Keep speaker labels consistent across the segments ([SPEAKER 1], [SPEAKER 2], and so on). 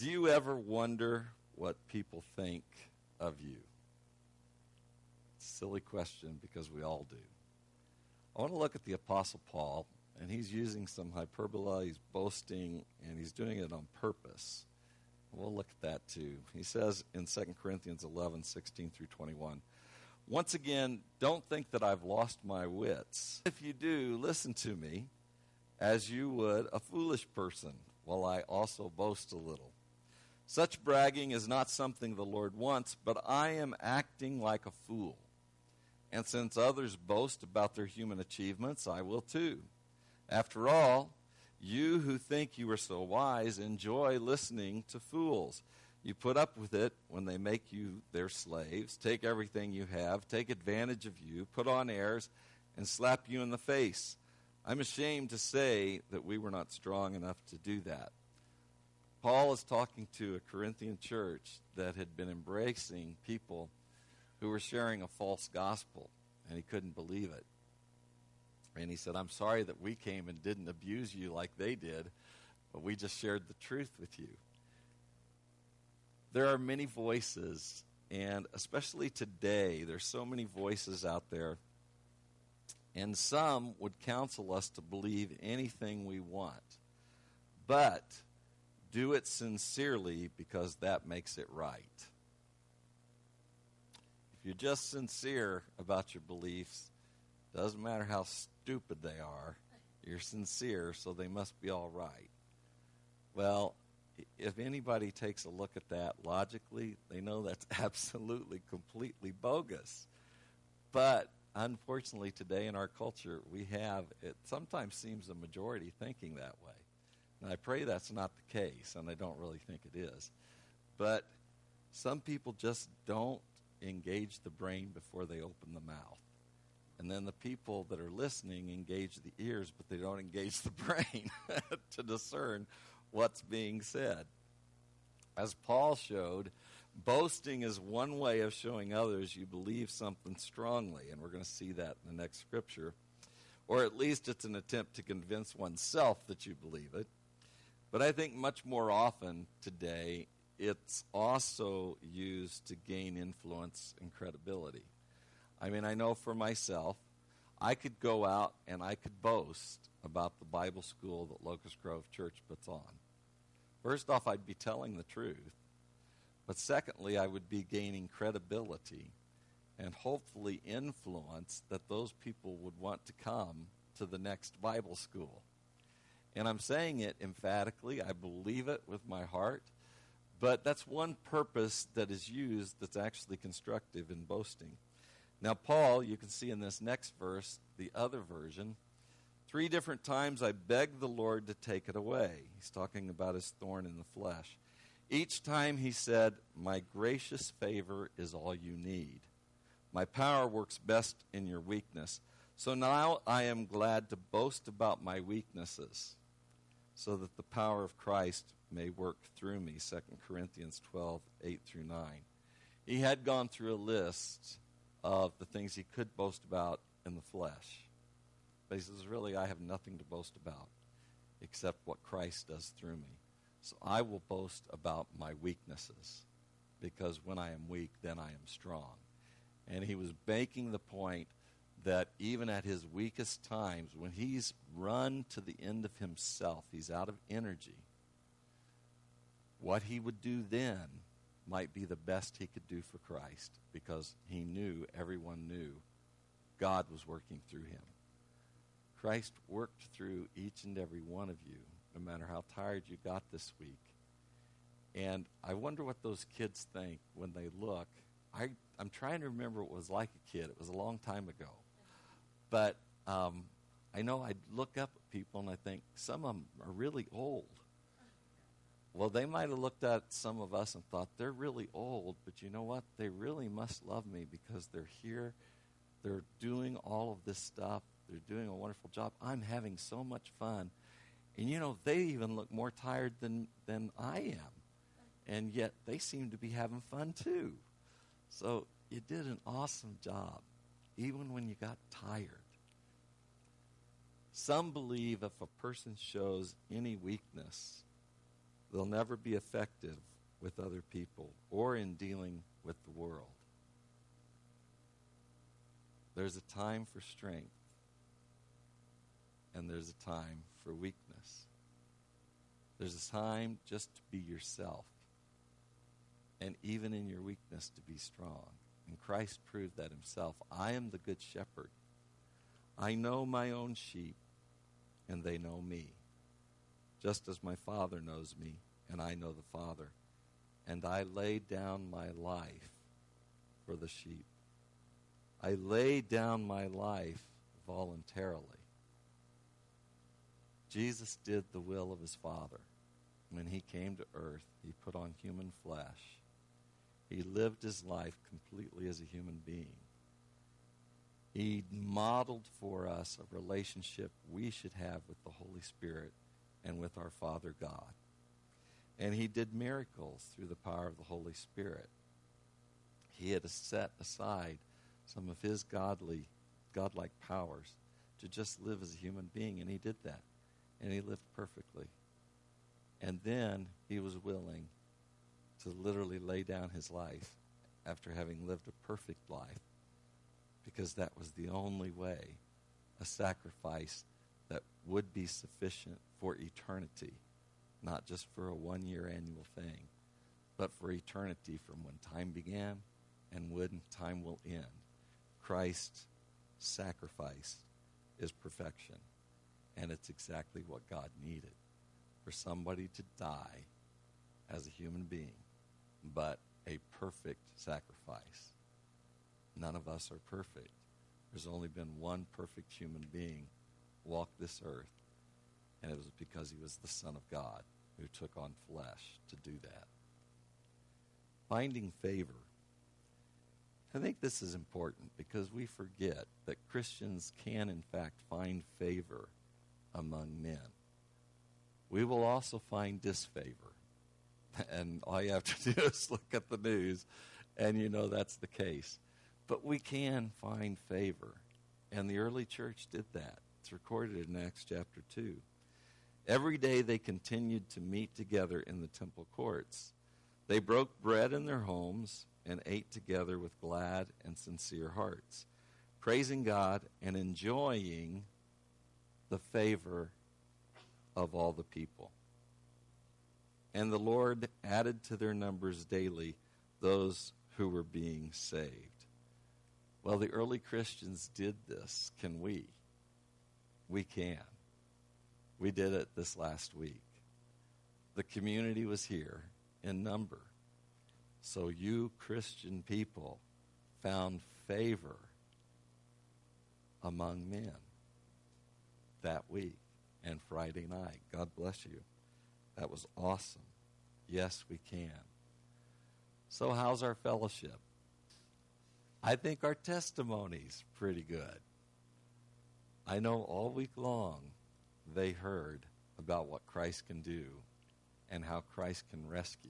[SPEAKER 1] Do you ever wonder what people think of you? Silly question, because we all do. I want to look at the Apostle Paul, and he's using some hyperbole, he's boasting, and he's doing it on purpose. We'll look at that too. He says in 2 Corinthians 11:16 through 21, "Once again, don't think that I've lost my wits. If you do, listen to me, as you would a foolish person, while I also boast a little. Such bragging is not something the Lord wants, but I am acting like a fool. And since others boast about their human achievements, I will too. After all, you who think you are so wise enjoy listening to fools. You put up with it when they make you their slaves, take everything you have, take advantage of you, put on airs, and slap you in the face. I'm ashamed to say that we were not strong enough to do that." Paul is talking to a Corinthian church that had been embracing people who were sharing a false gospel, and he couldn't believe it. And he said, "I'm sorry that we came and didn't abuse you like they did, but we just shared the truth with you." There are many voices, and especially today, there's so many voices out there, and some would counsel us to believe anything we want. But do it sincerely, because that makes it right. If you're just sincere about your beliefs, doesn't matter how stupid they are, you're sincere, so they must be all right. Well, if anybody takes a look at that logically, they know that's absolutely, completely bogus. But unfortunately today in our culture, it sometimes seems the majority thinking that way. And I pray that's not the case, and I don't really think it is. But some people just don't engage the brain before they open the mouth. And then the people that are listening engage the ears, but they don't engage the brain to discern what's being said. As Paul showed, boasting is one way of showing others you believe something strongly, and we're going to see that in the next scripture. Or at least it's an attempt to convince oneself that you believe it. But I think much more often today, it's also used to gain influence and credibility. I mean, I know for myself, I could go out and I could boast about the Bible school that Locust Grove Church puts on. First off, I'd be telling the truth. But secondly, I would be gaining credibility and hopefully influence that those people would want to come to the next Bible school. And I'm saying it emphatically. I believe it with my heart. But that's one purpose that is used that's actually constructive in boasting. Now, Paul, you can see in this next verse, the other version, 3 different times I begged the Lord to take it away. He's talking about his thorn in the flesh. Each time he said, "My gracious favor is all you need. My power works best in your weakness. So now I am glad to boast about my weaknesses, so that the power of Christ may work through me." 2 Corinthians 12:8 through 9. He had gone through a list of the things he could boast about in the flesh. But he says, really, I have nothing to boast about except what Christ does through me. So I will boast about my weaknesses, because when I am weak, then I am strong. And he was making the point that even at his weakest times, when he's run to the end of himself, he's out of energy, what he would do then might be the best he could do for Christ, because he knew, everyone knew, God was working through him. Christ worked through each and every one of you, no matter how tired you got this week. And I wonder what those kids think when they look. I'm trying to remember what it was like a kid. It was a long time ago. But I know I'd look up at people and I think, some of them are really old. Well, they might have looked at some of us and thought, they're really old, but you know what? They really must love me, because they're here. They're doing all of this stuff. They're doing a wonderful job. I'm having so much fun. And, you know, they even look more tired than I am. And yet they seem to be having fun too. So you did an awesome job, even when you got tired. Some believe if a person shows any weakness, they'll never be effective with other people or in dealing with the world. There's a time for strength, and there's a time for weakness. There's a time just to be yourself, and even in your weakness to be strong. And Christ proved that himself. I am the good shepherd. I know my own sheep, and they know me, just as my Father knows me, and I know the Father. And I lay down my life for the sheep. I lay down my life voluntarily. Jesus did the will of his Father. When he came to earth, he put on human flesh. He lived his life completely as a human being. He modeled for us a relationship we should have with the Holy Spirit and with our Father God. And he did miracles through the power of the Holy Spirit. He had set aside some of his godlike powers to just live as a human being, and he did that. And he lived perfectly. And then he was willing to literally lay down his life after having lived a perfect life, because that was the only way, a sacrifice that would be sufficient for eternity, not just for a one-year annual thing, but for eternity from when time began and when time will end. Christ's sacrifice is perfection, and it's exactly what God needed, for somebody to die as a human being, but a perfect sacrifice. None of us are perfect. There's only been one perfect human being walk this earth, and it was because he was the Son of God who took on flesh to do that. Finding favor. I think this is important because we forget that Christians can, in fact, find favor among men. We will also find disfavor. And all you have to do is look at the news, and you know that's the case. But we can find favor. And the early church did that. It's recorded in Acts chapter 2. Every day they continued to meet together in the temple courts. They broke bread in their homes and ate together with glad and sincere hearts, praising God and enjoying the favor of all the people. And the Lord added to their numbers daily those who were being saved. Well, the early Christians did this. Can we? We can. We did it this last week. The community was here in number. So you Christian people found favor among men that week and Friday night. God bless you. That was awesome. Yes, we can. So how's our fellowship? I think our testimony's pretty good. I know all week long they heard about what Christ can do and how Christ can rescue.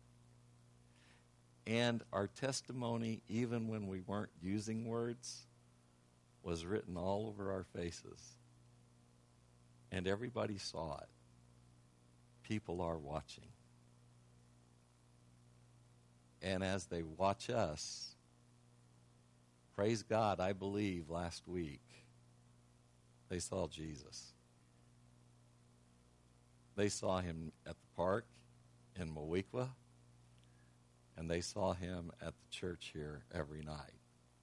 [SPEAKER 1] And our testimony, even when we weren't using words, was written all over our faces. And everybody saw it. People are watching. And as they watch us, praise God, I believe last week they saw Jesus. They saw him at the park in Mowequa, and they saw him at the church here every night.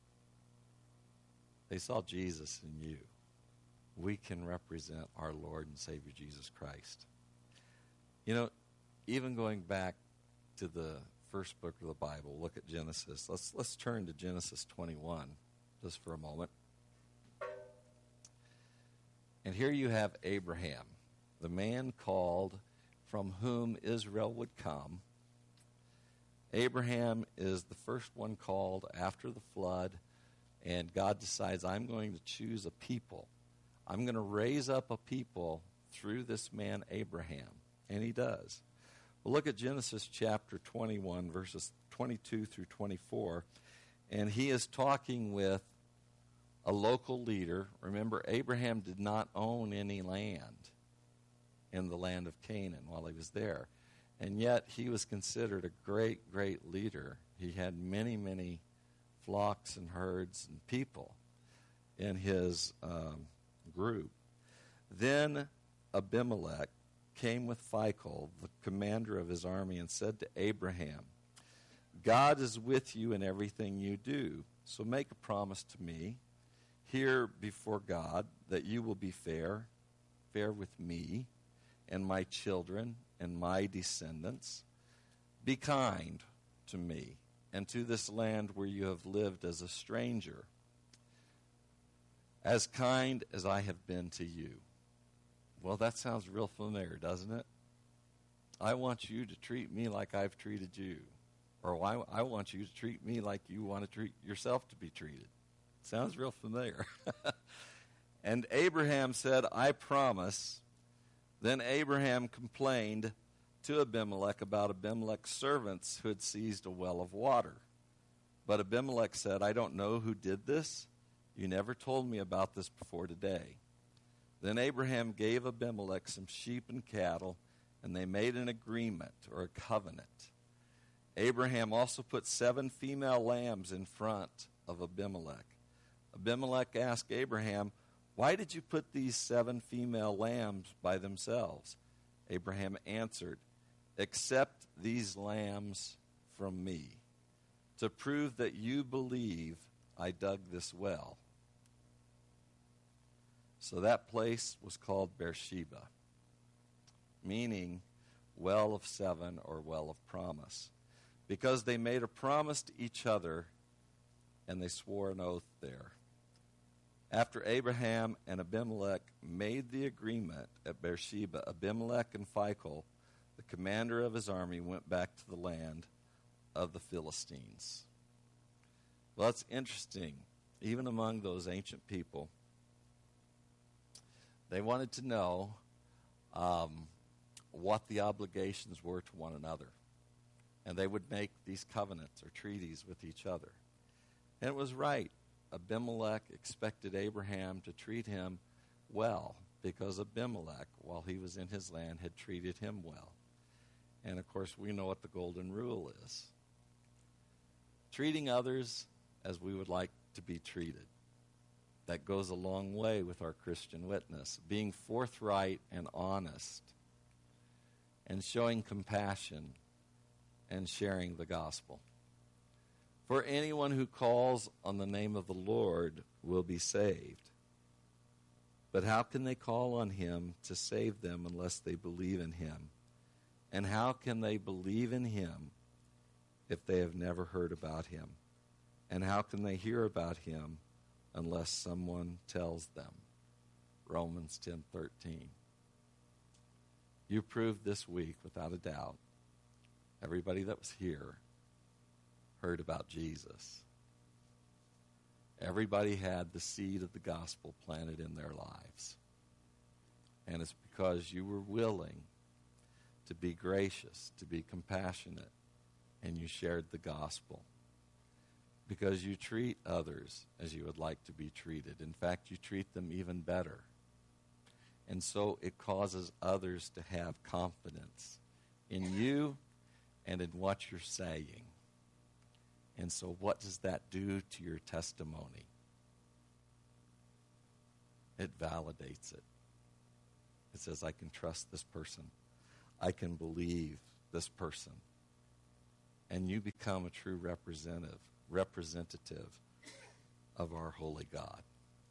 [SPEAKER 1] They saw Jesus in you. We can represent our Lord and Savior Jesus Christ. You know, even going back to the first book of the Bible, look at Genesis. Let's turn to Genesis 21 just for a moment. And here you have Abraham, the man called from whom Israel would come. Abraham is the first one called after the flood, and God decides, I'm going to choose a people. I'm going to raise up a people through this man Abraham. And he does. Well, look at Genesis chapter 21, verses 22 through 24. And he is talking with a local leader. Remember, Abraham did not own any land in the land of Canaan while he was there. And yet he was considered a great, great leader. He had many, many flocks and herds and people in his group. Then Abimelech came with Phicol, the commander of his army, and said to Abraham, God is with you in everything you do. So make a promise to me here before God that you will be fair with me and my children and my descendants. Be kind to me and to this land where you have lived as a stranger, as kind as I have been to you. Well, that sounds real familiar, doesn't it? I want you to treat me like I've treated you. Or I want you to treat me like you want to treat yourself to be treated. Sounds real familiar. And Abraham said, I promise. Then Abraham complained to Abimelech about Abimelech's servants who had seized a well of water. But Abimelech said, I don't know who did this. You never told me about this before today. Then Abraham gave Abimelech some sheep and cattle, and they made an agreement or a covenant. Abraham also put 7 female lambs in front of Abimelech. Abimelech asked Abraham, why did you put these 7 female lambs by themselves? Abraham answered, accept these lambs from me, to prove that you believe I dug this well. So that place was called Beersheba, meaning well of 7 or well of promise, because they made a promise to each other and they swore an oath there. After Abraham and Abimelech made the agreement at Beersheba, Abimelech and Phicol, the commander of his army, went back to the land of the Philistines. Well, it's interesting. Even among those ancient people, they wanted to know what the obligations were to one another. And they would make these covenants or treaties with each other. And it was right. Abimelech expected Abraham to treat him well because Abimelech, while he was in his land, had treated him well. And, of course, we know what the golden rule is. Treating others as we would like to be treated. That goes a long way with our Christian witness. Being forthright and honest and showing compassion and sharing the gospel. For anyone who calls on the name of the Lord will be saved. But how can they call on him to save them unless they believe in him? And how can they believe in him if they have never heard about him? And how can they hear about him unless someone tells them? Romans 10:13. You proved this week, without a doubt, everybody that was here heard about Jesus. Everybody had the seed of the gospel planted in their lives. And it's because you were willing to be gracious, to be compassionate, and you shared the gospel. Because you treat others as you would like to be treated. In fact, you treat them even better. And so it causes others to have confidence in you and in what you're saying. And so what does that do to your testimony? It validates it. It says, I can trust this person. I can believe this person. And you become a true representative of our holy God.